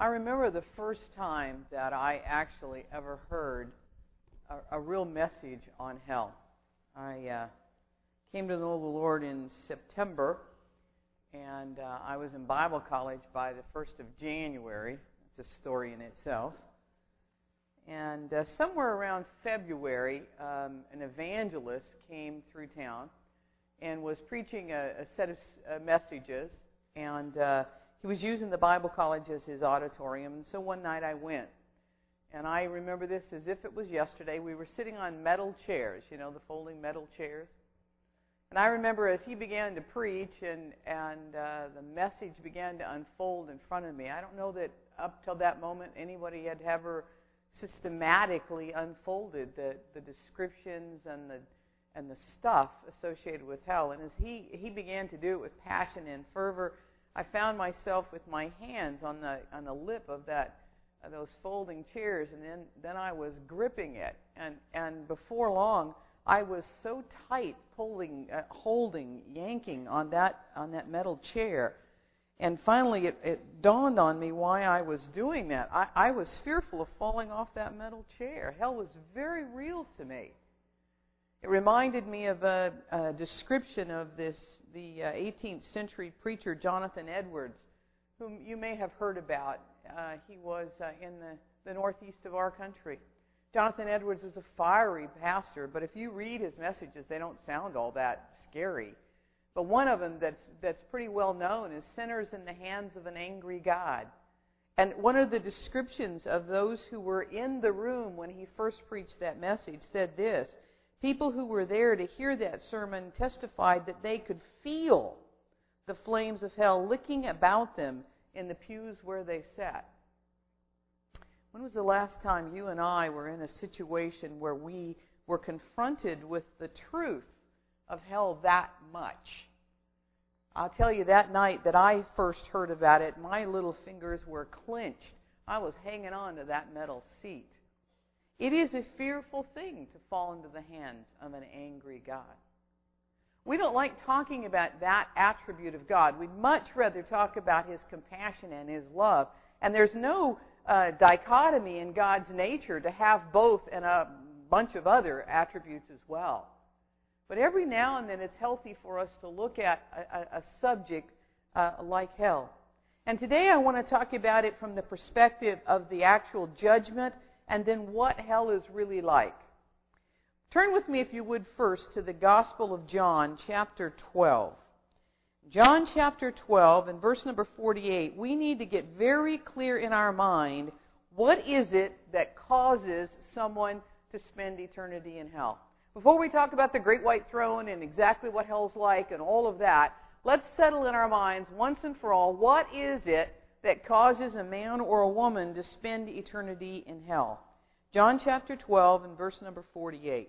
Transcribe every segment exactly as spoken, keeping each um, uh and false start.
I remember the first time that I actually ever heard a, a real message on hell. I uh, came to know the Lord in September, and uh, I was in Bible college by the first of January. It's a story in itself. And uh, somewhere around February, um, an evangelist came through town and was preaching a, a set of uh, messages, and uh, he was using the Bible college as his auditorium. And so one night I went, and I remember this as if it was yesterday. We were sitting on metal chairs, you know, the folding metal chairs. And I remember as he began to preach and, and uh, the message began to unfold in front of me. I don't know that up till that moment anybody had ever systematically unfolded the, the descriptions and the and the stuff associated with hell. And as he, he began to do it with passion and fervor, I found myself with my hands on the on the lip of that uh, those folding chairs, and then, then I was gripping it. And and before long, I was so tight, pulling, uh, holding, yanking on that on that metal chair. And finally, it, it dawned on me why I was doing that. I, I was fearful of falling off that metal chair. Hell was very real to me. It reminded me of a, a description of this the uh, eighteenth century preacher Jonathan Edwards, whom you may have heard about. Uh, he was uh, in the, the northeast of our country. Jonathan Edwards was a fiery pastor, but if you read his messages, they don't sound all that scary. But one of them that's that's pretty well known is sinners in the hands of an angry God. And one of the descriptions of those who were in the room when he first preached that message said this: people who were there to hear that sermon testified that they could feel the flames of hell licking about them in the pews where they sat. When was the last time you and I were in a situation where we were confronted with the truth of hell that much? I'll tell you, that night that I first heard about it, my little fingers were clenched. I was hanging on to that metal seat. It is a fearful thing to fall into the hands of an angry God. We don't like talking about that attribute of God. We'd much rather talk about His compassion and His love. And there's no uh, dichotomy in God's nature to have both and a bunch of other attributes as well. But every now and then it's healthy for us to look at a, a, a subject uh, like hell. And today I want to talk about it from the perspective of the actual judgment and then what hell is really like. Turn with me, if you would, first to the Gospel of John, chapter twelve. John chapter twelve and verse number forty-eight, we need to get very clear in our mind what is it that causes someone to spend eternity in hell. Before we talk about the great white throne and exactly what hell's like and all of that, let's settle in our minds once and for all, what is it that causes a man or a woman to spend eternity in hell? John chapter twelve and verse number forty-eight.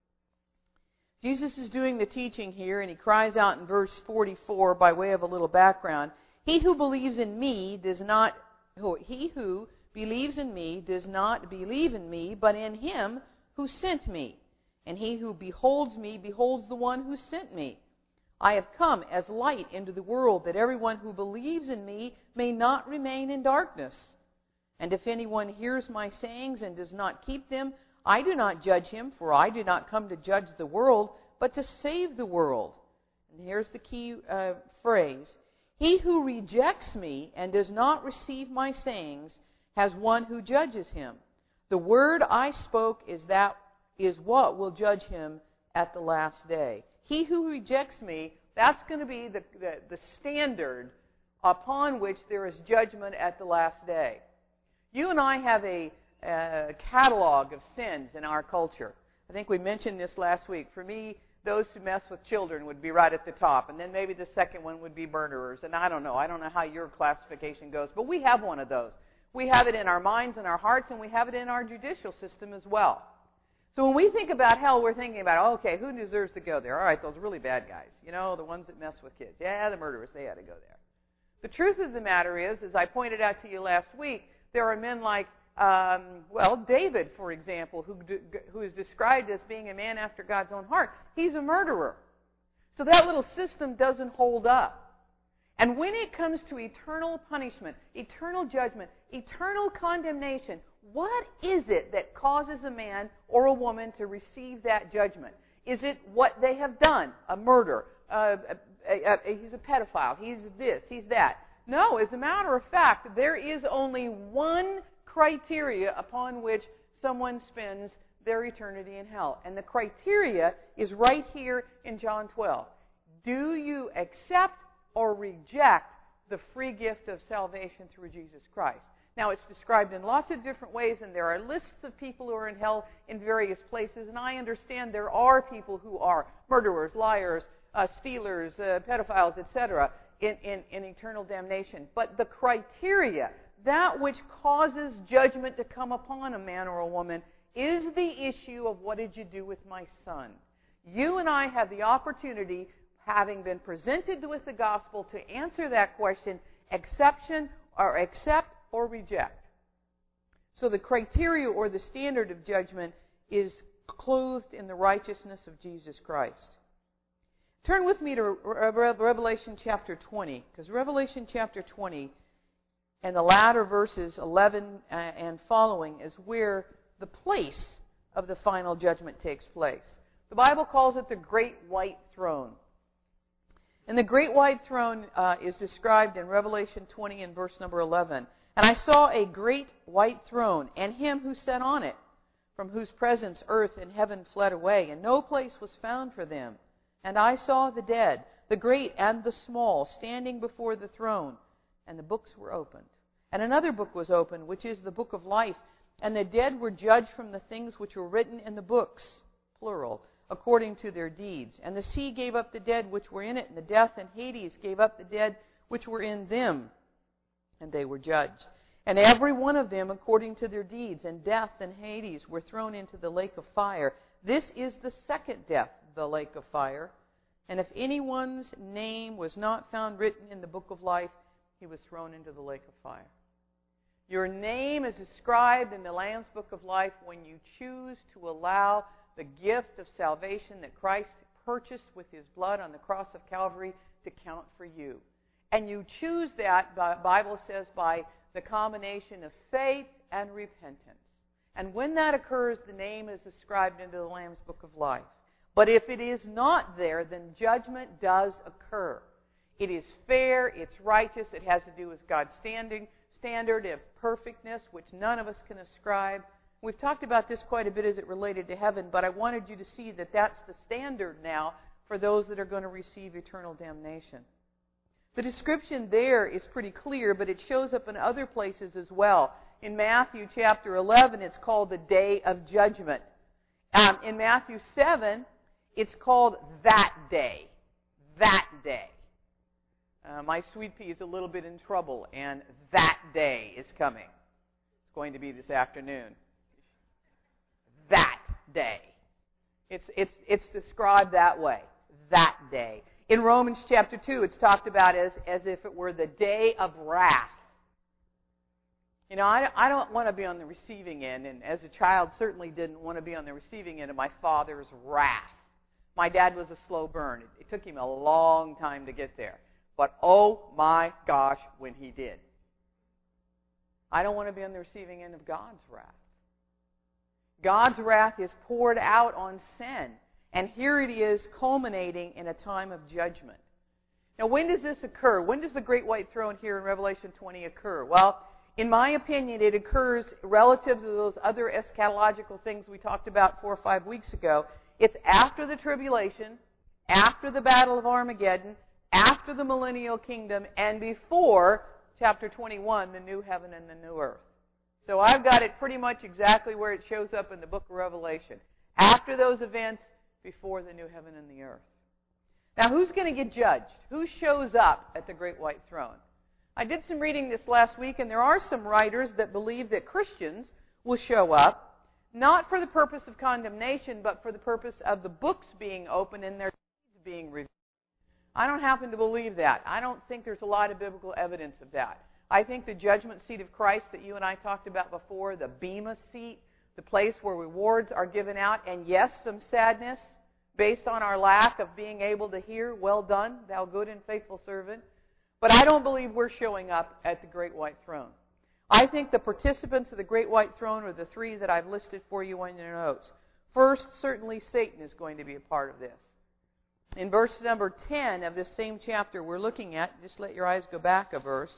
Jesus is doing the teaching here, and he cries out in verse forty-four by way of a little background, He who believes in me does not, he who believes in me does not believe in me, but in him who sent me. And he who beholds me beholds the one who sent me. I have come as light into the world, that everyone who believes in me may not remain in darkness. And if anyone hears my sayings and does not keep them, I do not judge him, for I did not come to judge the world, but to save the world. And here's the key uh, phrase. He who rejects me and does not receive my sayings has one who judges him. The word I spoke is that is what will judge him at the last day. He who rejects me, that's going to be the, the, the standard upon which there is judgment at the last day. You and I have a a catalog of sins in our culture. I think we mentioned this last week. For me, those who mess with children would be right at the top, and then maybe the second one would be murderers, and I don't know. I don't know how your classification goes, but we have one of those. We have it in our minds and our hearts, and we have it in our judicial system as well. So when we think about hell, we're thinking about, oh, okay, who deserves to go there? All right, those really bad guys. You know, the ones that mess with kids. Yeah, the murderers, they had to go there. The truth of the matter is, as I pointed out to you last week, there are men like Um, well, David, for example, who, who is described as being a man after God's own heart, he's a murderer. So that little system doesn't hold up. And when it comes to eternal punishment, eternal judgment, eternal condemnation, what is it that causes a man or a woman to receive that judgment? Is it what they have done? A murder? Uh, a, a, a, he's a pedophile. He's this. He's that. No, as a matter of fact, there is only one criteria upon which someone spends their eternity in hell. And the criteria is right here in John twelve. Do you accept or reject the free gift of salvation through Jesus Christ? Now, it's described in lots of different ways, and there are lists of people who are in hell in various places, and I understand there are people who are murderers, liars, uh, stealers, uh, pedophiles, et cetera, in, in, in eternal damnation. But the criteria, that which causes judgment to come upon a man or a woman, is the issue of what did you do with my son? You and I have the opportunity, having been presented with the gospel, to answer that question, exception or accept or reject. So the criteria or the standard of judgment is clothed in the righteousness of Jesus Christ. Turn with me to Revelation chapter twenty, because Revelation chapter twenty and the latter verses eleven and following is where the place of the final judgment takes place. The Bible calls it the Great White Throne. And the Great White Throne uh, is described in Revelation twenty and verse number eleven. And I saw a great white throne, and him who sat on it, from whose presence earth and heaven fled away, and no place was found for them. And I saw the dead, the great and the small, standing before the throne, and the books were opened. And another book was opened, which is the book of life. And the dead were judged from the things which were written in the books, plural, according to their deeds. And the sea gave up the dead which were in it, and the death and Hades gave up the dead which were in them, and they were judged. And every one of them according to their deeds, and death and Hades were thrown into the lake of fire. This is the second death, the lake of fire. And if anyone's name was not found written in the book of life, he was thrown into the lake of fire. Your name is inscribed in the Lamb's book of life when you choose to allow the gift of salvation that Christ purchased with his blood on the cross of Calvary to count for you. And you choose that, the Bible says, by the combination of faith and repentance. And when that occurs, the name is inscribed into the Lamb's book of life. But if it is not there, then judgment does occur. It is fair, it's righteous, it has to do with God's standing, standard of perfectness, which none of us can ascribe. We've talked about this quite a bit as it related to heaven, but I wanted you to see that that's the standard now for those that are going to receive eternal damnation. The description there is pretty clear, but it shows up in other places as well. In Matthew chapter eleven, it's called the Day of Judgment. Um, in Matthew seven, it's called that day. That day. Uh, my sweet pea is a little bit in trouble, and that day is coming. It's going to be this afternoon. That day. It's, it's, it's described that way. That day. In Romans chapter two, it's talked about as, as if it were the day of wrath. You know, I, I don't want to be on the receiving end, and as a child certainly didn't want to be on the receiving end of my father's wrath. My dad was a slow burn. It, it took him a long time to get there. But oh my gosh, when he did. I don't want to be on the receiving end of God's wrath. God's wrath is poured out on sin. And here it is culminating in a time of judgment. Now, when does this occur? When does the Great White Throne here in Revelation twenty occur? Well, in my opinion, it occurs relative to those other eschatological things we talked about four or five weeks ago. It's after the tribulation, after the Battle of Armageddon, after the millennial kingdom, and before chapter twenty-one, the new heaven and the new earth. So I've got it pretty much exactly where it shows up in the book of Revelation. After those events, before the new heaven and the earth. Now, who's going to get judged? Who shows up at the Great White Throne? I did some reading this last week, and there are some writers that believe that Christians will show up, not for the purpose of condemnation, but for the purpose of the books being opened and their deeds being revealed. I don't happen to believe that. I don't think there's a lot of biblical evidence of that. I think the judgment seat of Christ that you and I talked about before, the Bema seat, the place where rewards are given out, and yes, some sadness based on our lack of being able to hear, well done, thou good and faithful servant. But I don't believe we're showing up at the Great White Throne. I think the participants of the Great White Throne are the three that I've listed for you on your notes. First, certainly Satan is going to be a part of this. In verse number ten of this same chapter we're looking at, just let your eyes go back a verse.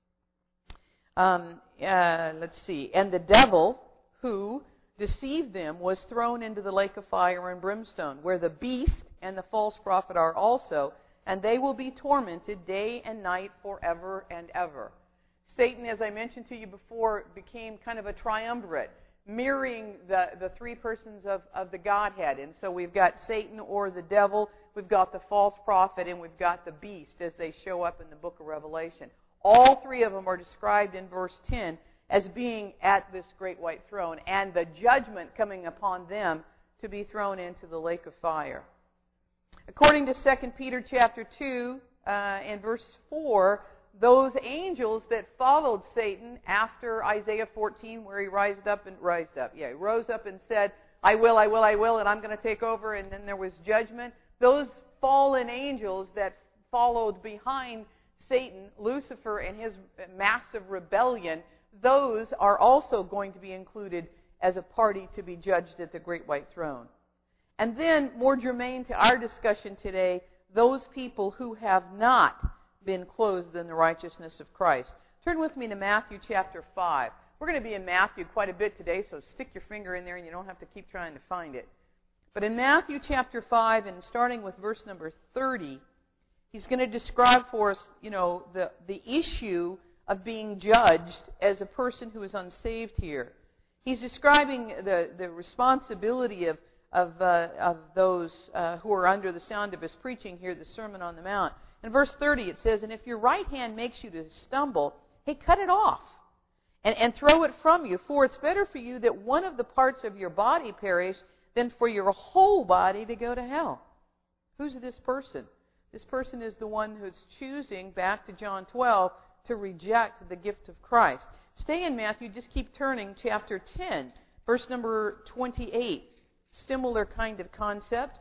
Um, uh, let's see. And the devil who deceived them was thrown into the lake of fire and brimstone, where the beast and the false prophet are also, and they will be tormented day and night forever and ever. Satan, as I mentioned to you before, became kind of a triumvirate, mirroring the, the three persons of, of the Godhead. And so we've got Satan or the devil, we've got the false prophet, and we've got the beast as they show up in the book of Revelation. All three of them are described in verse ten as being at this great white throne, and the judgment coming upon them to be thrown into the lake of fire. According to Second Peter chapter two uh, and verse four, those angels that followed Satan after Isaiah fourteen, where he rised up and rised up, yeah, he rose up and said, "I will, I will, I will, and I'm going to take over." And then there was judgment. Those fallen angels that followed behind Satan, Lucifer, and his massive rebellion, those are also going to be included as a party to be judged at the great white throne. And then, more germane to our discussion today, those people who have not been clothed in the righteousness of Christ. Turn with me to Matthew chapter five. We're going to be in Matthew quite a bit today, so stick your finger in there and you don't have to keep trying to find it. But in Matthew chapter five, and starting with verse number thirty, he's going to describe for us, you know, the, the issue of being judged as a person who is unsaved here. He's describing the, the responsibility of, of, uh, of those uh, who are under the sound of his preaching here, the Sermon on the Mount. In verse thirty it says, "And if your right hand makes you to stumble, hey, cut it off and, and throw it from you. For it's better for you that one of the parts of your body perish than for your whole body to go to hell." Who's this person? This person is the one who's choosing, back to John twelve, to reject the gift of Christ. Stay in Matthew, just keep turning, chapter ten, verse number twenty-eight. Similar kind of concept.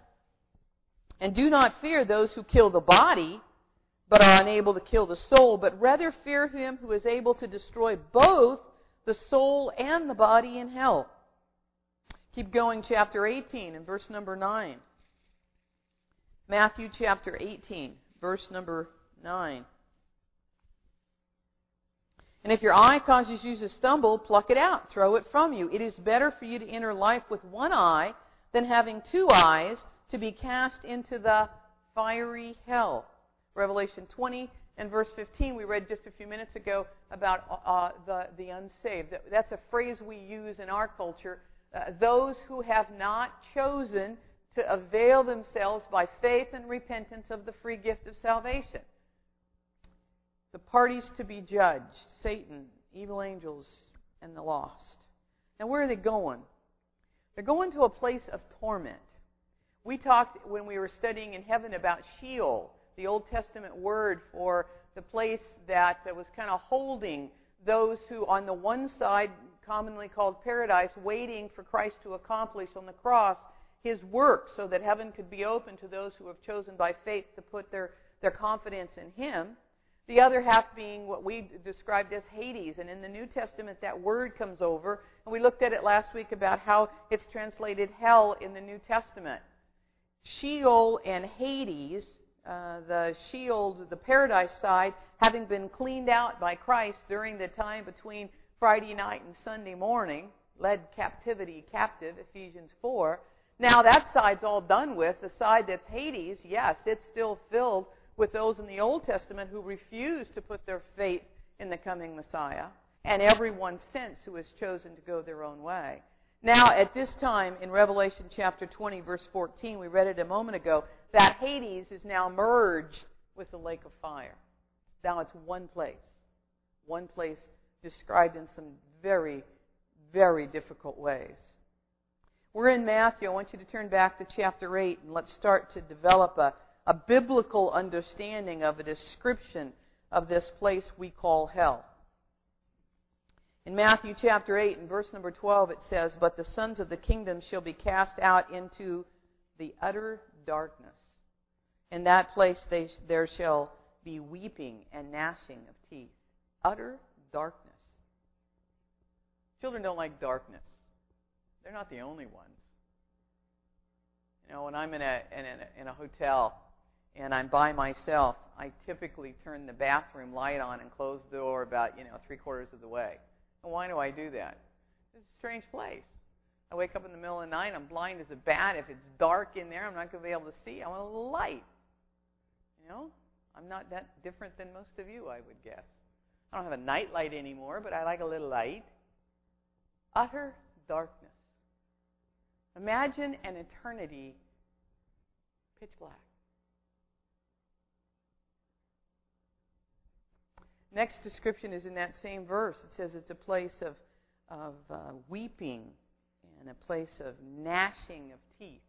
"And do not fear those who kill the body, but are unable to kill the soul, but rather fear him who is able to destroy both the soul and the body in hell." Keep going, chapter eighteen, and verse number nine. Matthew chapter eighteen, verse number nine. "And if your eye causes you to stumble, pluck it out, throw it from you. It is better for you to enter life with one eye than having two eyes to be cast into the fiery hell." Revelation twenty and verse fifteen, we read just a few minutes ago about uh, the, the unsaved. That's a phrase we use in our culture. Uh, those who have not chosen to avail themselves by faith and repentance of the free gift of salvation. The parties to be judged: Satan, evil angels, and the lost. Now, where are they going? They're going to a place of torment. We talked when we were studying in heaven about Sheol, the Old Testament word for the place that was kind of holding those who, on the one side, commonly called paradise, waiting for Christ to accomplish on the cross his work so that heaven could be open to those who have chosen by faith to put their, their confidence in him. The other half being what we described as Hades. And in the New Testament, that word comes over. And we looked at it last week about how it's translated hell in the New Testament. Sheol and Hades, uh, the Sheol, the paradise side, having been cleaned out by Christ during the time between Friday night and Sunday morning, led captivity captive, Ephesians four. Now that side's all done with. The side that's Hades, yes, it's still filled with those in the Old Testament who refuse to put their faith in the coming Messiah, and everyone since who has chosen to go their own way. Now, at this time, in Revelation chapter twenty, verse fourteen, we read it a moment ago, that Hades is now merged with the lake of fire. Now it's one place. One place described in some very, very difficult ways. We're in Matthew. I want you to turn back to chapter eight, and let's start to develop a a biblical understanding of a description of this place we call hell. In Matthew chapter eight and verse number twelve it says, "But the sons of the kingdom shall be cast out into the utter darkness. In that place they, there shall be weeping and gnashing of teeth. Utter darkness. Children don't like darkness. They're not the only ones. You know, when I'm in a in a, in a hotel and I'm by myself, I typically turn the bathroom light on and close the door about, you know, three quarters of the way. And why do I do that? It's a strange place. I wake up in the middle of the night, I'm blind as a bat. If it's dark in there, I'm not going to be able to see. I want a little light. You know? I'm not that different than most of you, I would guess. I don't have a night light anymore, but I like a little light. Utter darkness. Imagine an eternity pitch black. Next description is in that same verse. It says it's a place of, of uh, weeping and a place of gnashing of teeth.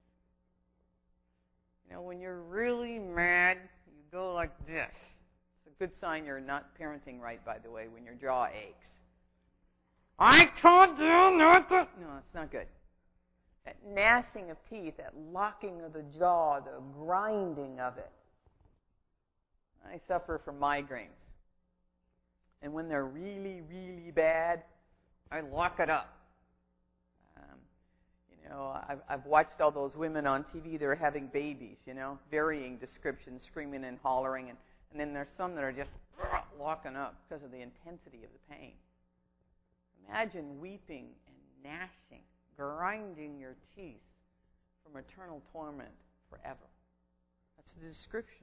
You know, when you're really mad, you go like this. It's a good sign you're not parenting right, by the way, when your jaw aches. I told you not to. No, it's not good. That gnashing of teeth, that locking of the jaw, the grinding of it. I suffer from migraines. And when they're really, really bad, I lock it up. Um, you know, I've, I've watched all those women on T V that are having babies, you know, varying descriptions, screaming and hollering. And, and then there's some that are just locking up because of the intensity of the pain. Imagine weeping and gnashing, grinding your teeth from eternal torment forever. That's the description.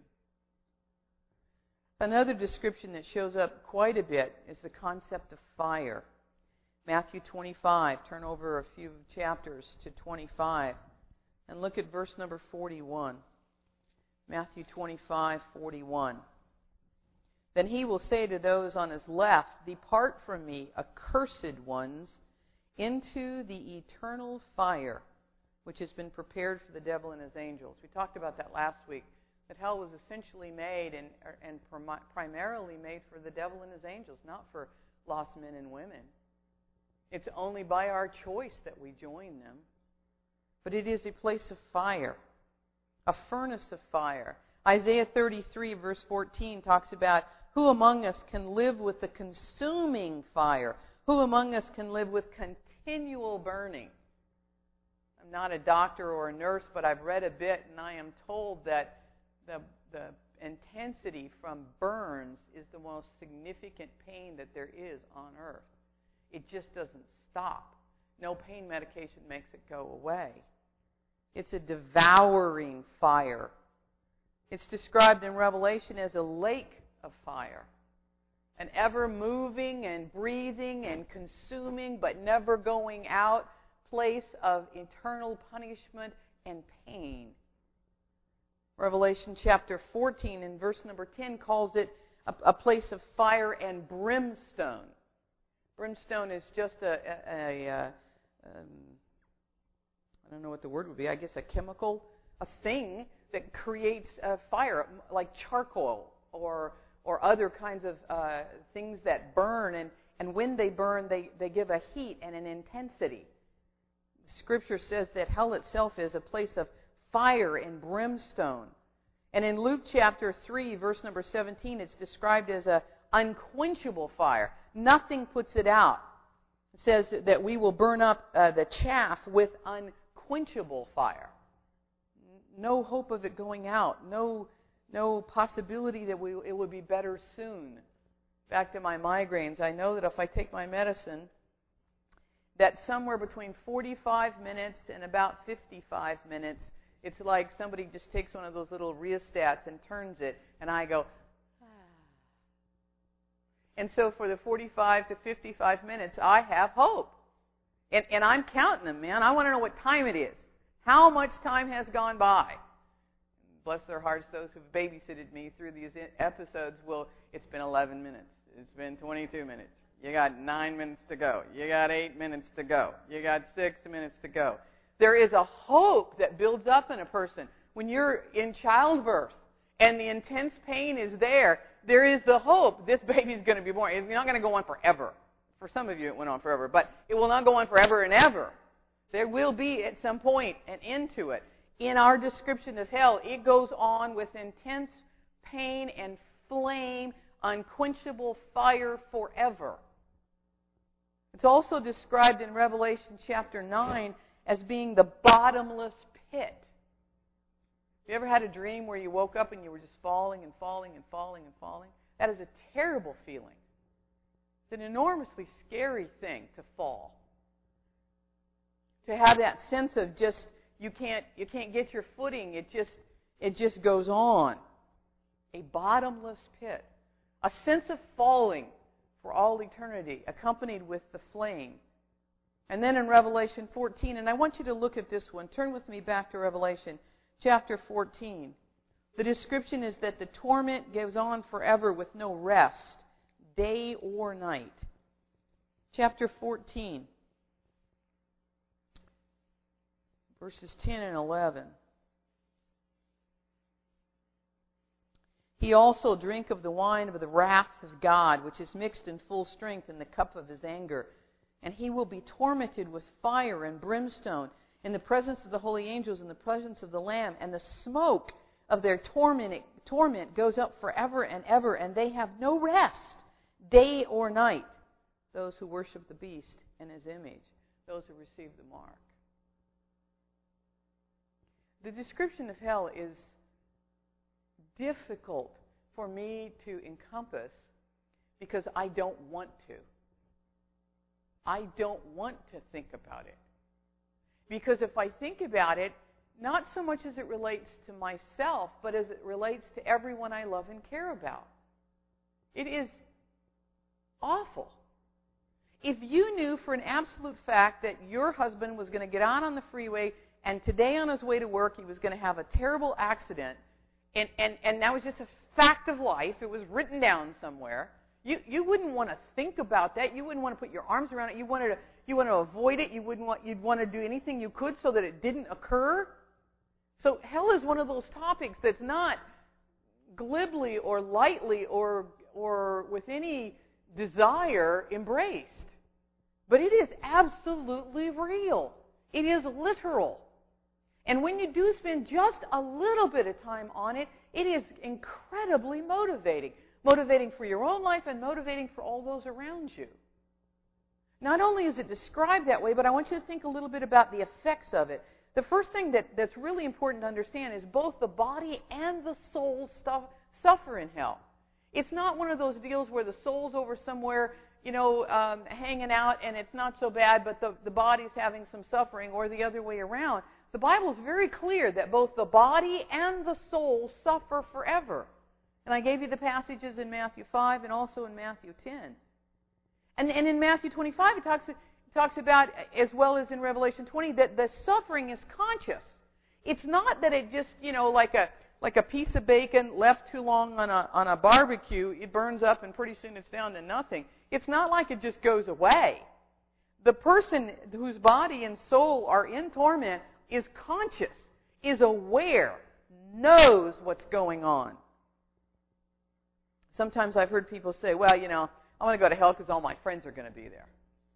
Another description that shows up quite a bit is the concept of fire. Matthew twenty-five, turn over a few chapters to twenty-five, and look at verse number forty-one. Matthew twenty-five, forty-one. Then he will say to those on his left, "Depart from me, accursed ones, into the eternal fire, which has been prepared for the devil and his angels." We talked about that last week, that hell was essentially made and, and primarily made for the devil and his angels, not for lost men and women. It's only by our choice that we join them. But it is a place of fire, a furnace of fire. Isaiah thirty-three, verse fourteen, talks about, who among us can live with the consuming fire? Who among us can live with continual burning? I'm not a doctor or a nurse, but I've read a bit, and I am told that the, the intensity from burns is the most significant pain that there is on earth. It just doesn't stop. No pain medication makes it go away. It's a devouring fire. It's described in Revelation as a lake of fire. An ever-moving and breathing and consuming but never going out place of eternal punishment and pain. Revelation chapter fourteen and verse number ten calls it a, a place of fire and brimstone. Brimstone is just a, a, a, a um, I don't know what the word would be, I guess a chemical, a thing that creates a fire, like charcoal or or other kinds of uh, things that burn. And, and when they burn, they, they give a heat and an intensity. Scripture says that hell itself is a place of fire and brimstone. And in Luke chapter three, verse number seventeen, it's described as an unquenchable fire. Nothing puts it out. It says that we will burn up uh, the chaff with unquenchable fire. No hope of it going out. No, no possibility that we, it would be better soon. Back to my migraines, I know that if I take my medicine, that somewhere between forty-five minutes and about fifty-five minutes, it's like somebody just takes one of those little rheostats and turns it, and I go, ah. And so for the forty-five to fifty-five minutes, I have hope. And, and I'm counting them, man. I want to know what time it is. How much time has gone by? Bless their hearts, those who've babysitted me through these episodes will, it's been eleven minutes. It's been twenty-two minutes. You got nine minutes to go. You got eight minutes to go. You got six minutes to go. There is a hope that builds up in a person. When you're in childbirth and the intense pain is there, there is the hope this baby's going to be born. It's not going to go on forever. For some of you it went on forever, but it will not go on forever and ever. There will be at some point an end to it. In our description of hell, it goes on with intense pain and flame, unquenchable fire forever. It's also described in Revelation chapter nine as being the bottomless pit. You ever had a dream where you woke up and you were just falling and falling and falling and falling? That is a terrible feeling. It's an enormously scary thing to fall. To have that sense of just you can't you can't get your footing. It just it just goes on. A bottomless pit. A sense of falling for all eternity, accompanied with the flame. And then in Revelation fourteen, and I want you to look at this one. Turn with me back to Revelation chapter fourteen. The description is that the torment goes on forever with no rest, day or night. Chapter fourteen, verses ten and eleven. He also drank of the wine of the wrath of God, which is mixed in full strength in the cup of his anger. And he will be tormented with fire and brimstone in the presence of the holy angels, in the presence of the Lamb. And the smoke of their torment, torment goes up forever and ever, and they have no rest, day or night, those who worship the beast and his image, those who receive the mark. The description of hell is difficult for me to encompass because I don't want to. I don't want to think about it. Because if I think about it, not so much as it relates to myself, but as it relates to everyone I love and care about. It is awful. If you knew for an absolute fact that your husband was going to get out on the freeway and today on his way to work he was going to have a terrible accident, and, and, and that was just a fact of life, it was written down somewhere, you, you wouldn't want to think about that. You wouldn't want to put your arms around it. You wanted to, you want to avoid it. You wouldn't want, you'd want to do anything you could so that it didn't occur. So hell is one of those topics that's not glibly or lightly or or with any desire embraced. But it is absolutely real. It is literal. And when you do spend just a little bit of time on it, it is incredibly motivating. Motivating for your own life and motivating for all those around you. Not only is it described that way, but I want you to think a little bit about the effects of it. The first thing that, that's really important to understand is both the body and the soul stuff, suffer in hell. It's not one of those deals where the soul's over somewhere, you know, um, hanging out and it's not so bad, but the, the body's having some suffering, or the other way around. The Bible is very clear that both the body and the soul suffer forever. And I gave you the passages in Matthew five and also in Matthew ten. And, and in Matthew twenty-five, it talks, it talks about, as well as in Revelation twenty, that the suffering is conscious. It's not that it just, you know, like a like a piece of bacon left too long on a on a barbecue, it burns up and pretty soon it's down to nothing. It's not like it just goes away. The person whose body and soul are in torment is conscious, is aware, knows what's going on. Sometimes I've heard people say, well, you know, I want to go to hell because all my friends are going to be there.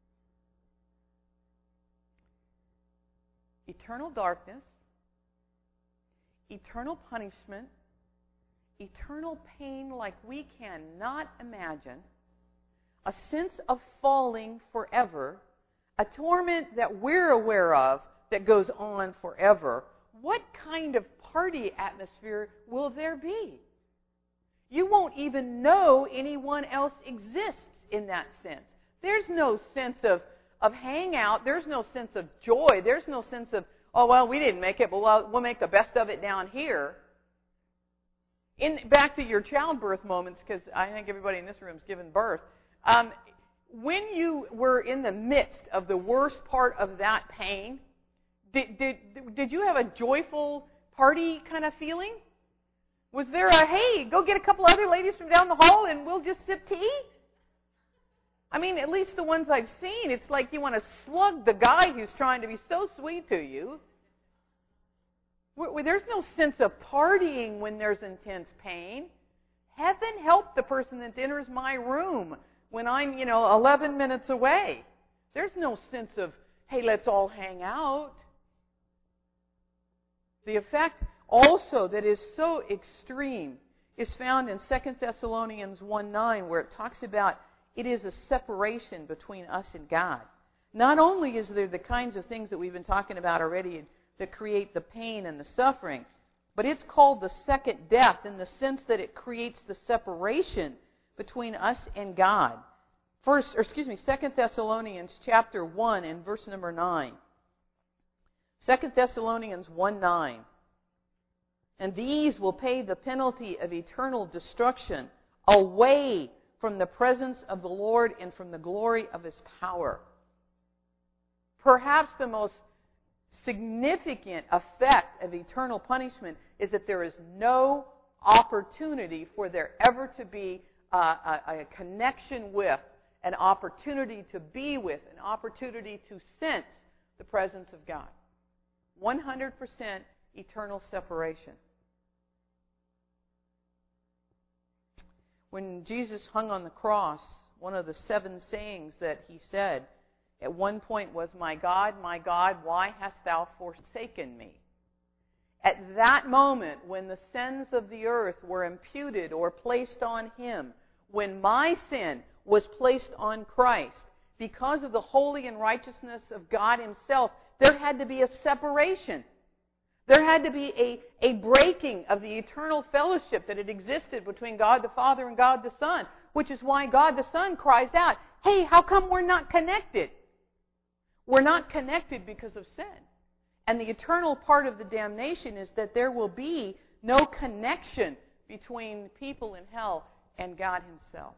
Eternal darkness, eternal punishment, eternal pain like we cannot imagine, a sense of falling forever, a torment that we're aware of that goes on forever. What kind of party atmosphere will there be? You won't even know anyone else exists in that sense. There's no sense of, of hangout. There's no sense of joy. There's no sense of, oh, well, we didn't make it, but we'll, we'll make the best of it down here. In, back to your childbirth moments, because I think everybody in this room has given birth. Um, when you were in the midst of the worst part of that pain, did, did, did you have a joyful party kind of feeling? Was there a, hey, go get a couple other ladies from down the hall and we'll just sip tea? I mean, at least the ones I've seen, it's like you want to slug the guy who's trying to be so sweet to you. There's no sense of partying when there's intense pain. Heaven help the person that enters my room when I'm, you know, eleven minutes away. There's no sense of, hey, let's all hang out. The effect also that is so extreme is found in Second Thessalonians one nine, where it talks about it is a separation between us and God. Not only is there the kinds of things that we've been talking about already that create the pain and the suffering, but it's called the second death in the sense that it creates the separation between us and God. First, or excuse me, Second Thessalonians chapter one and verse number nine. Second Thessalonians one nine. And these will pay the penalty of eternal destruction away from the presence of the Lord and from the glory of His power. Perhaps the most significant effect of eternal punishment is that there is no opportunity for there ever to be a, a, a connection with, an opportunity to be with, an opportunity to sense the presence of God. one hundred percent eternal separation. When Jesus hung on the cross, one of the seven sayings that He said at one point was, "My God, my God, why hast thou forsaken me?" At that moment, when the sins of the earth were imputed or placed on Him, when my sin was placed on Christ, because of the holy and righteousness of God Himself, there had to be a separation. There had to be a, a breaking of the eternal fellowship that had existed between God the Father and God the Son, which is why God the Son cries out, "Hey, how come we're not connected?" We're not connected because of sin. And the eternal part of the damnation is that there will be no connection between people in hell and God Himself.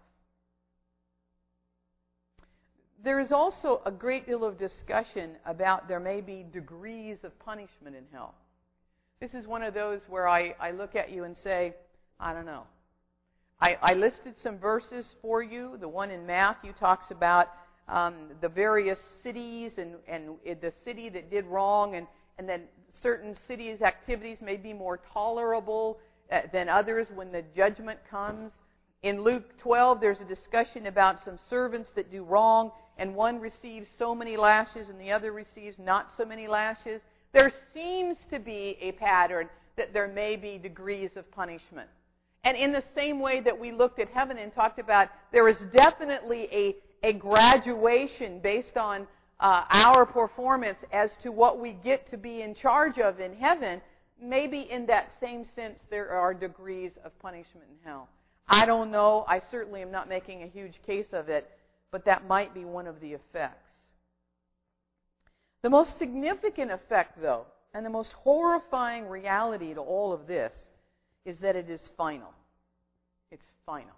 There is also a great deal of discussion about there may be degrees of punishment in hell. This is one of those where I, I look at you and say, I don't know. I, I listed some verses for you. The one in Matthew talks about um, the various cities and, and the city that did wrong, and, and then certain cities' activities may be more tolerable uh, than others when the judgment comes. In Luke twelve, there's a discussion about some servants that do wrong, and one receives so many lashes and the other receives not so many lashes. There seems to be a pattern that there may be degrees of punishment. And in the same way that we looked at heaven and talked about there is definitely a, a graduation based on uh, our performance as to what we get to be in charge of in heaven, maybe in that same sense there are degrees of punishment in hell. I don't know. I certainly am not making a huge case of it, but that might be one of the effects. The most significant effect, though, and the most horrifying reality to all of this is that it is final. It's final.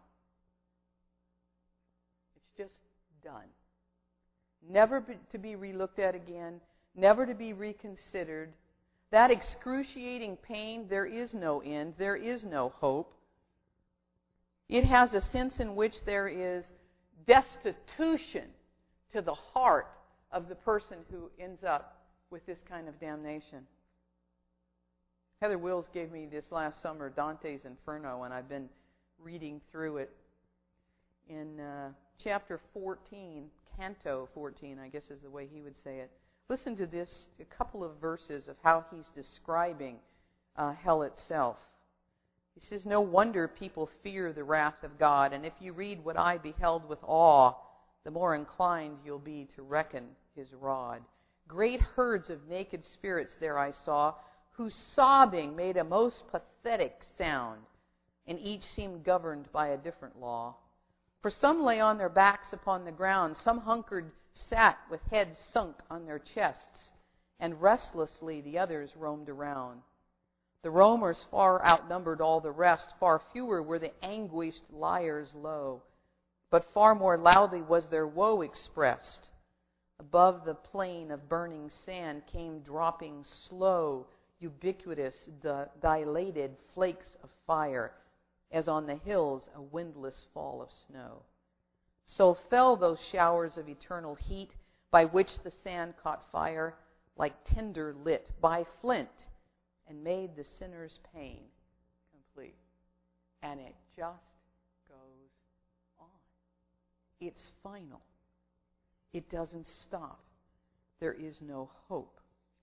It's just done. Never be, to be relooked at again, never to be reconsidered. That excruciating pain, there is no end, there is no hope. It has a sense in which there is destitution to the heart of the person who ends up with this kind of damnation. Heather Wills gave me this last summer Dante's Inferno, and I've been reading through it. In uh, chapter fourteen, Canto fourteen, I guess is the way he would say it. Listen to this, a couple of verses of how he's describing uh, hell itself. He says, "No wonder people fear the wrath of God, and if you read what I beheld with awe, the more inclined you'll be to reckon His rod. Great herds of naked spirits there I saw, whose sobbing made a most pathetic sound, and each seemed governed by a different law. For some lay on their backs upon the ground, some hunkered sat with heads sunk on their chests, and restlessly the others roamed around. The roamers far outnumbered all the rest, far fewer were the anguished liers low, but far more loudly was their woe expressed. Above the plain of burning sand came dropping slow, ubiquitous, di- dilated flakes of fire, as on the hills a windless fall of snow. So fell those showers of eternal heat, by which the sand caught fire, like tinder lit by flint, and made the sinner's pain complete." And it just goes on. It's final. It doesn't stop. There is no hope.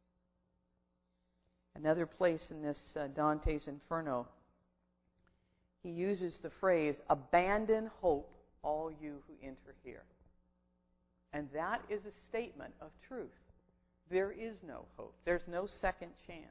Another place in this uh, Dante's Inferno, he uses the phrase, abandon hope, all you who enter here. And that is a statement of truth. There is no hope. There's no second chance.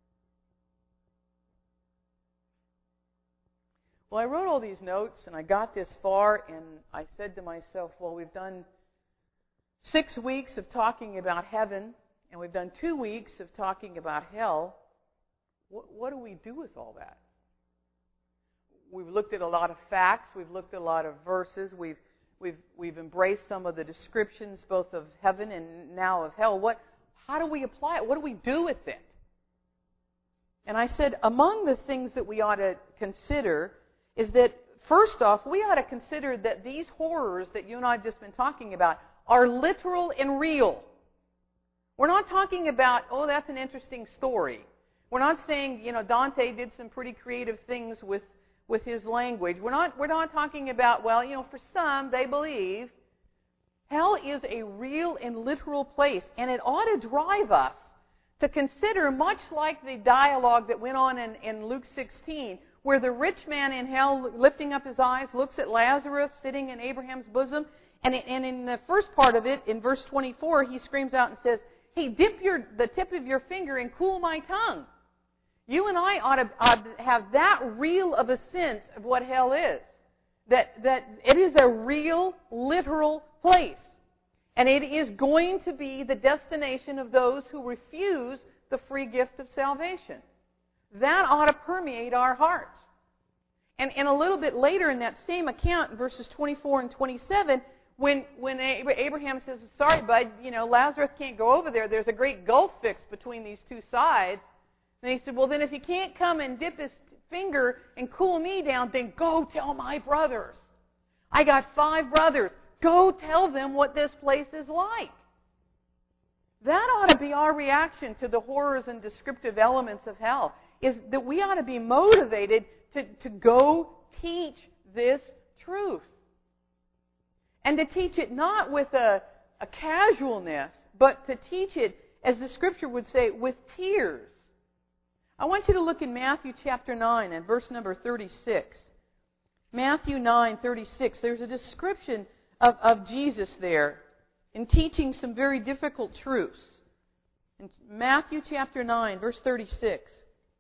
Well, I wrote all these notes, and I got this far, and I said to myself, well, we've done six weeks of talking about heaven, and we've done two weeks of talking about hell. What, what do we do with all that? We've looked at a lot of facts. We've looked at a lot of verses. We've we've we've embraced some of the descriptions, both of heaven and now of hell. What? How do we apply it? What do we do with it? And I said, among the things that we ought to consider is that, first off, we ought to consider that these horrors that you and I have just been talking about are literal and real. We're not talking about, oh, that's an interesting story. We're not saying, you know, Dante did some pretty creative things with, with his language. We're not, we're not talking about, well, you know, for some, they believe. Hell is a real and literal place, and it ought to drive us to consider, much like the dialogue that went on in, in Luke sixteen, where the rich man in hell, lifting up his eyes, looks at Lazarus sitting in Abraham's bosom, and, it, and in the first part of it, in verse twenty-four, he screams out and says, hey, dip your, the tip of your finger and cool my tongue. You and I ought to, ought to have that real of a sense of what hell is. That, that it is a real, literal place. And it is going to be the destination of those who refuse the free gift of salvation. That ought to permeate our hearts. And, and a little bit later in that same account, in verses twenty-four and twenty-seven, when, when Abraham says, sorry, bud, you know, Lazarus can't go over there. There's a great gulf fixed between these two sides. And he said, well, then if he can't come and dip his finger and cool me down, then go tell my brothers. I got five brothers. Go tell them what this place is like. That ought to be our reaction to the horrors and descriptive elements of hell, is that we ought to be motivated to, to go teach this truth. And to teach it not with a, a casualness, but to teach it, as the Scripture would say, with tears. I want you to look in Matthew chapter nine and verse number thirty-six. Matthew nine, thirty-six. There's a description of, of Jesus there in teaching some very difficult truths. In Matthew chapter nine, verse thirty-six.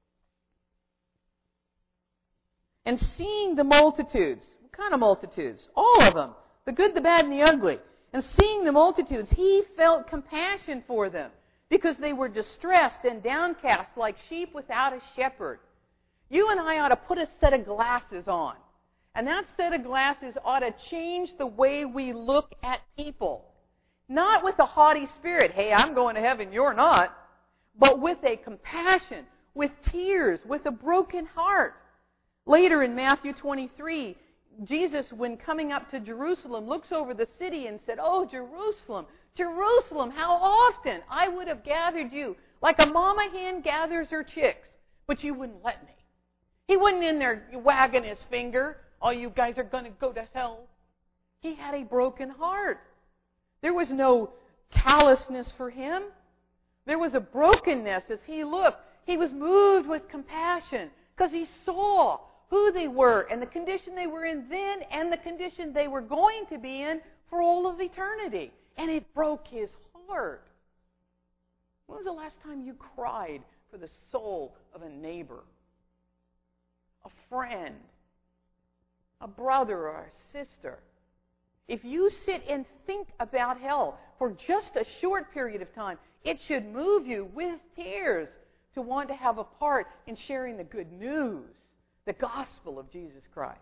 And seeing the multitudes, what kind of multitudes? All of them. The good, the bad, and the ugly. And seeing the multitudes, he felt compassion for them, because they were distressed and downcast like sheep without a shepherd. You and I ought to put a set of glasses on. And that set of glasses ought to change the way we look at people. Not with a haughty spirit, hey, I'm going to heaven, you're not. But with a compassion, with tears, with a broken heart. Later in Matthew twenty-three, Jesus, when coming up to Jerusalem, looks over the city and said, oh, Jerusalem, Jerusalem, how often I would have gathered you like a mama hen gathers her chicks, but you wouldn't let me. He wasn't in there wagging his finger, oh, you guys are going to go to hell. He had a broken heart. There was no callousness for him. There was a brokenness as he looked. He was moved with compassion because he saw who they were and the condition they were in then and the condition they were going to be in for all of eternity. And it broke his heart. When was the last time you cried for the soul of a neighbor, a friend, a brother or a sister? If you sit and think about hell for just a short period of time, it should move you with tears to want to have a part in sharing the good news, the gospel of Jesus Christ.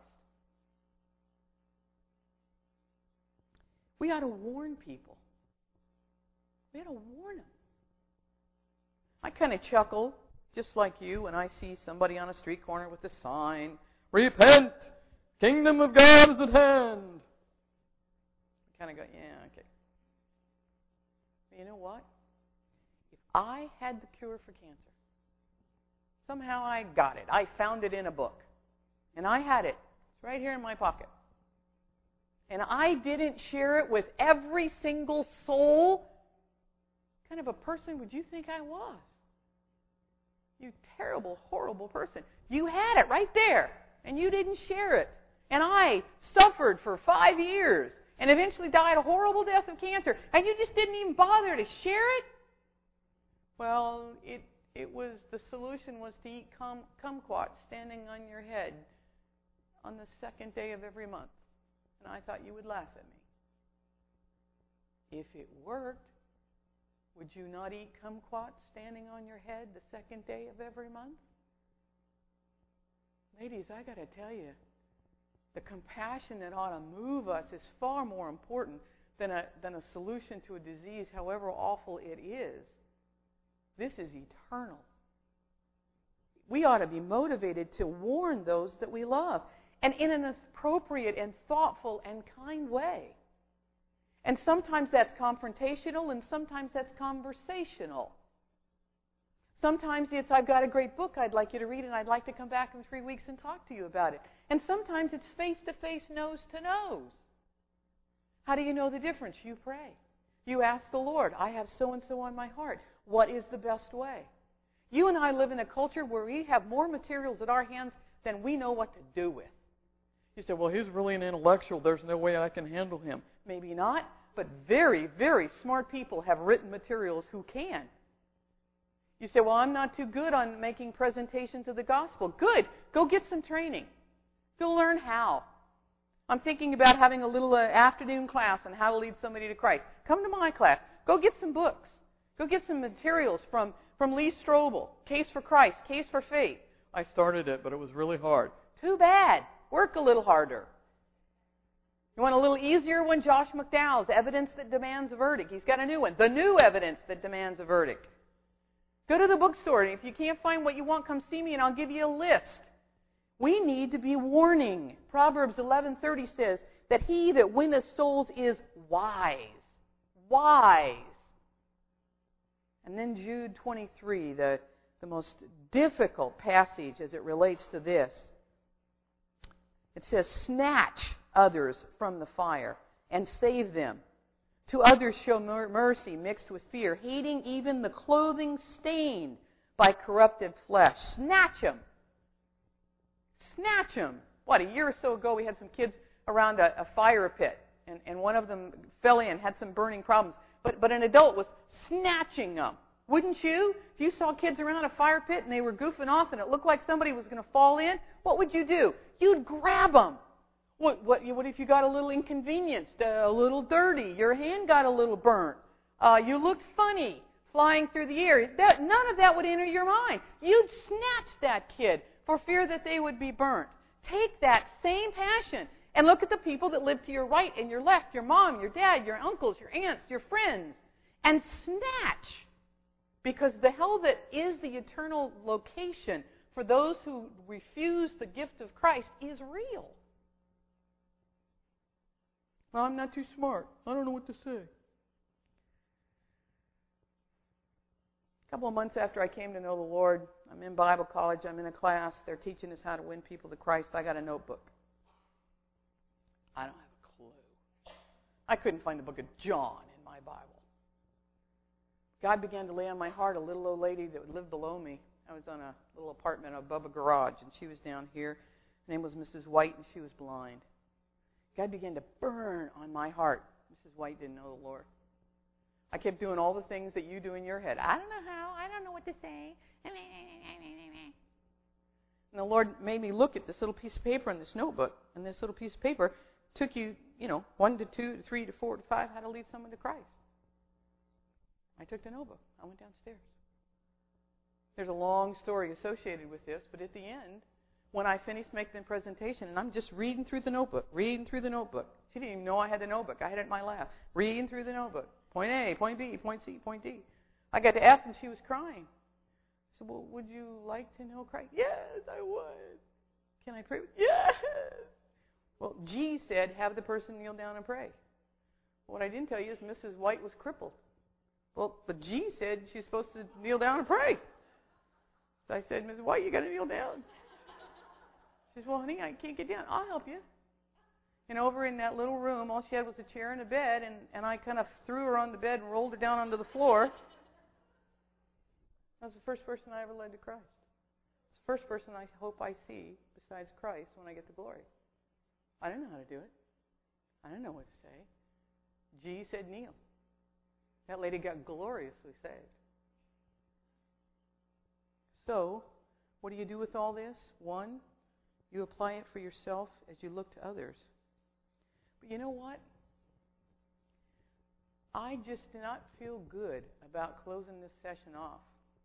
We ought to warn people. We ought to warn them. I kind of chuckle, just like you, when I see somebody on a street corner with a sign, repent, kingdom of God is at hand. I kind of go, yeah, okay. But you know what? If I had the cure for cancer, somehow I got it. I found it in a book. And I had it. It's right here in my pocket. And I didn't share it with every single soul, what kind of a person would you think I was? You terrible, horrible person. You had it right there. and you didn't share it. And I suffered for five years and eventually died a horrible death of cancer, and you just didn't even bother to share it? Well, it it was, the solution was to eat kum, kumquat standing on your head on the second day of every month. And I thought you would laugh at me. If it worked, would you not eat kumquat standing on your head the second day of every month? Ladies, I got to tell you, the compassion that ought to move us is far more important than a, than a solution to a disease, however awful it is. This is eternal. We ought to be motivated to warn those that we love, and in an appropriate and thoughtful and kind way. And sometimes that's confrontational, and sometimes that's conversational. Sometimes it's, I've got a great book I'd like you to read, and I'd like to come back in three weeks and talk to you about it. And sometimes it's face-to-face, nose-to-nose. How do you know the difference? You pray. You ask the Lord, I have so-and-so on my heart. What is the best way? You and I live in a culture where we have more materials at our hands than we know what to do with. You say, well, he's really an intellectual. There's no way I can handle him. Maybe not, but very, very smart people have written materials who can. You say, well, I'm not too good on making presentations of the gospel. Good. Go get some training. Go learn how. I'm thinking about having a little uh, afternoon class on how to lead somebody to Christ. Come to my class. Go get some books. Go get some materials from, from Lee Strobel, Case for Christ, Case for Faith. I started it, but it was really hard. Too bad. Work a little harder. You want a little easier one? Josh McDowell's Evidence That Demands a Verdict. He's got a new one. The New Evidence That Demands a Verdict. Go to the bookstore, and if you can't find what you want, come see me, and I'll give you a list. We need to be warning. Proverbs eleven thirty says that he that winneth souls is wise. Wise. And then Jude twenty-three, the, the most difficult passage as it relates to this. It says, snatch others from the fire and save them. To others show mercy mixed with fear, hating even the clothing stained by corrupted flesh. Snatch them. Snatch them. What, a year or so ago we had some kids around a, a fire pit, and, and one of them fell in, had some burning problems. But, but an adult was snatching them. Wouldn't you? If you saw kids around a fire pit and they were goofing off and it looked like somebody was going to fall in, what would you do? You'd grab them. What, what, what if you got a little inconvenienced, uh, a little dirty, your hand got a little burnt, uh, you looked funny flying through the air? That, none of that would enter your mind. You'd snatch that kid for fear that they would be burnt. Take that same passion and look at the people that live to your right and your left, your mom, your dad, your uncles, your aunts, your friends, and snatch. Because the hell that is the eternal location for those who refuse the gift of Christ is real. Well, I'm not too smart. I don't know what to say. A couple of months after I came to know the Lord, I'm in Bible college. I'm in a class. They're teaching us how to win people to Christ. I got a notebook. I don't have a clue. I couldn't find the book of John in my Bible. God began to lay on my heart a little old lady that lived below me. I was on a little apartment above a garage, and she was down here. Her name was Missus White, and she was blind. God began to burn on my heart. Missus White didn't know the Lord. I kept doing all the things that you do in your head. I don't know how. I don't know what to say. And the Lord made me look at this little piece of paper in this notebook. And this little piece of paper took you, you know, one to two to three to four to five, how to lead someone to Christ. I took the notebook. I went downstairs. There's a long story associated with this, but at the end, when I finished making the presentation, and I'm just reading through the notebook, reading through the notebook. She didn't even know I had the notebook. I had it in my lap. Reading through the notebook. Point A, point B, point C, point D. I got to F, and she was crying. I said, well, would you like to know Christ? Yes, I would. Can I pray? Yes. Well, G said, have the person kneel down and pray. What I didn't tell you is Missus White was crippled. Well, but G said she's supposed to kneel down and pray. So I said, Missus White, you got to kneel down. She says, well, honey, I can't get down. I'll help you. And over in that little room, all she had was a chair and a bed, and, and I kind of threw her on the bed and rolled her down onto the floor. That was the first person I ever led to Christ. It's the first person I hope I see besides Christ when I get to glory. I don't know how to do it. I don't know what to say. G said kneel. That lady got gloriously saved. So, what do you do with all this? One, you apply it for yourself as you look to others. But you know what? I just do not feel good about closing this session off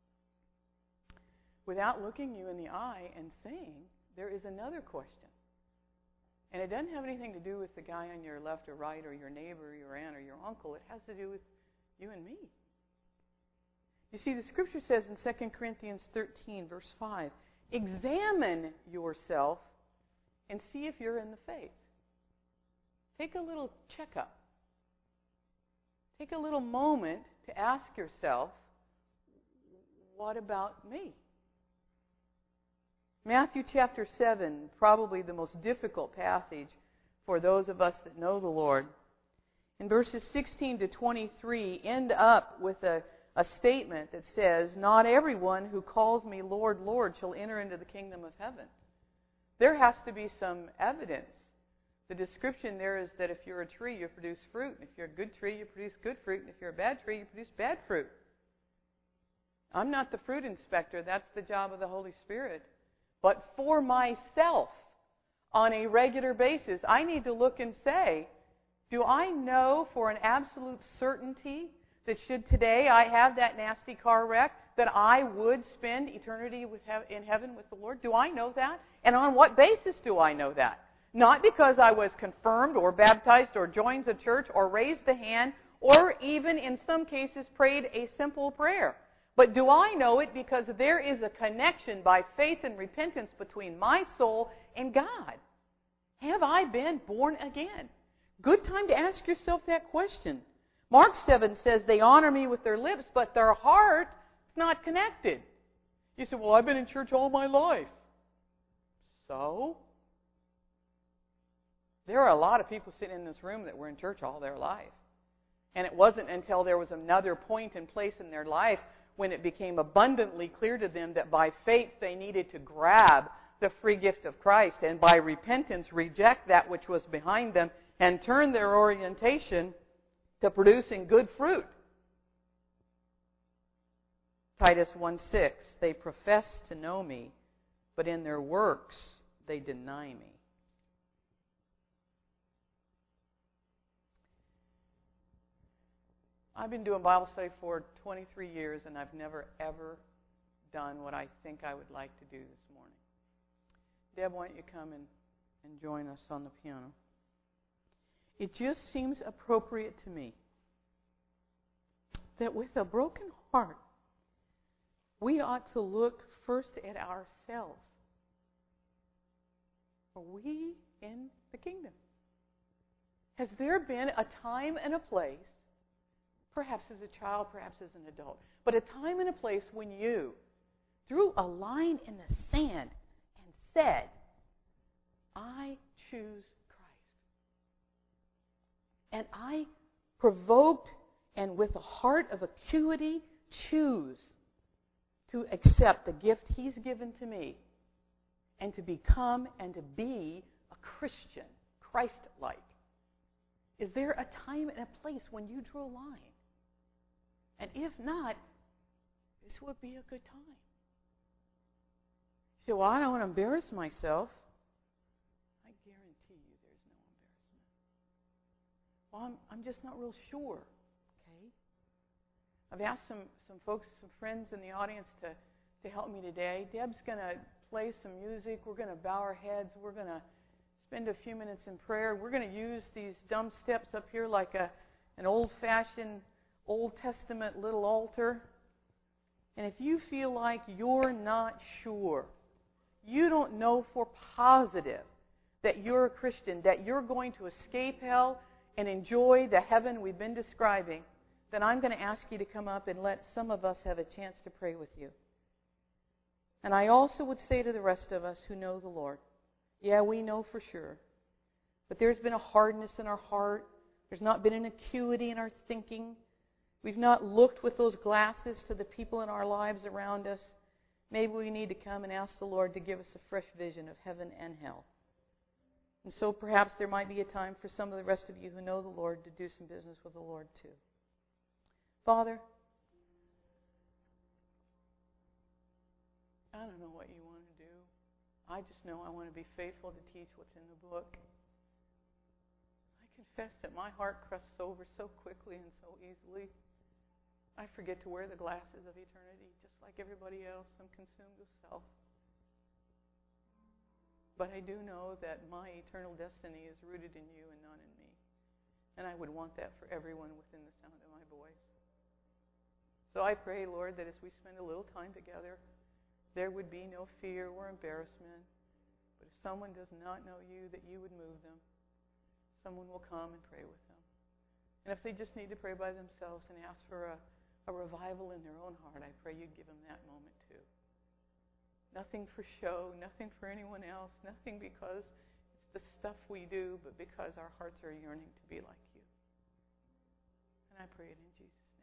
without looking you in the eye and saying there is another question. And it doesn't have anything to do with the guy on your left or right or your neighbor or your aunt or your uncle. It has to do with you and me. You see, the Scripture says in Second Corinthians thirteen, verse five, examine yourself and see if you're in the faith. Take a little checkup. Take a little moment to ask yourself, what about me? Matthew chapter seven, probably the most difficult passage for those of us that know the Lord. In verses sixteen to twenty-three, end up with a, a statement that says, not everyone who calls me Lord, Lord shall enter into the kingdom of heaven. There has to be some evidence. The description there is that if you're a tree, you produce fruit. And if you're a good tree, you produce good fruit. And if you're a bad tree, you produce bad fruit. I'm not the fruit inspector. That's the job of the Holy Spirit. But for myself, on a regular basis, I need to look and say, do I know for an absolute certainty that should today I have that nasty car wreck, that I would spend eternity with he- in heaven with the Lord? Do I know that? And on what basis do I know that? Not because I was confirmed or baptized or joined the church or raised the hand or even in some cases prayed a simple prayer. But do I know it because there is a connection by faith and repentance between my soul and God? Have I been born again? Good time to ask yourself that question. Mark seven says they honor me with their lips, but their heart is not connected. You say, well, I've been in church all my life. So? There are a lot of people sitting in this room that were in church all their life. And it wasn't until there was another point and place in their life when it became abundantly clear to them that by faith they needed to grab the free gift of Christ and by repentance reject that which was behind them and turn their orientation to producing good fruit. Titus one six, they profess to know me, but in their works they deny me. I've been doing Bible study for twenty-three years, and I've never, ever done what I think I would like to do this morning. Deb, why don't you come and, and join us on the piano? It just seems appropriate to me that with a broken heart, we ought to look first at ourselves. Are we in the kingdom? Has there been a time and a place, perhaps as a child, perhaps as an adult, but a time and a place when you drew a line in the sand and said, I choose Christ. And I provoked and with a heart of acuity choose to accept the gift He's given to me and to become and to be a Christian, Christ-like. Is there a time and a place when you drew a line? And if not, this would be a good time. You say, well, I don't want to embarrass myself. I guarantee you there's no embarrassment. Well, I'm, I'm just not real sure. Okay? I've asked some, some folks, some friends in the audience to, to help me today. Deb's going to play some music. We're going to bow our heads. We're going to spend a few minutes in prayer. We're going to use these dumb steps up here like a an old-fashioned Old Testament little altar. And if you feel like you're not sure, you don't know for positive that you're a Christian, that you're going to escape hell and enjoy the heaven we've been describing, then I'm going to ask you to come up and let some of us have a chance to pray with you. And I also would say to the rest of us who know the Lord, yeah, we know for sure, but there's been a hardness in our heart. There's not been an acuity in our thinking. We've not looked with those glasses to the people in our lives around us Maybe we need to come and ask the Lord to give us a fresh vision of heaven and hell. And so perhaps there might be a time for some of the rest of you who know the Lord to do some business with the Lord too. Father, I don't know what you want to do. I just know I want to be faithful to teach what's in the book. I confess that my heart crusts over so quickly and so easily. I forget to wear the glasses of eternity just like everybody else. I'm consumed with self. But I do know that my eternal destiny is rooted in you and not in me. And I would want that for everyone within the sound of my voice. So I pray, Lord, that as we spend a little time together, there would be no fear or embarrassment. But if someone does not know you, that you would move them. Someone will come and pray with them. And if they just need to pray by themselves and ask for a, a revival in their own heart, I pray you'd give them that moment too. Nothing for show, nothing for anyone else, nothing because it's the stuff we do, but because our hearts are yearning to be like you. And I pray it in Jesus' name.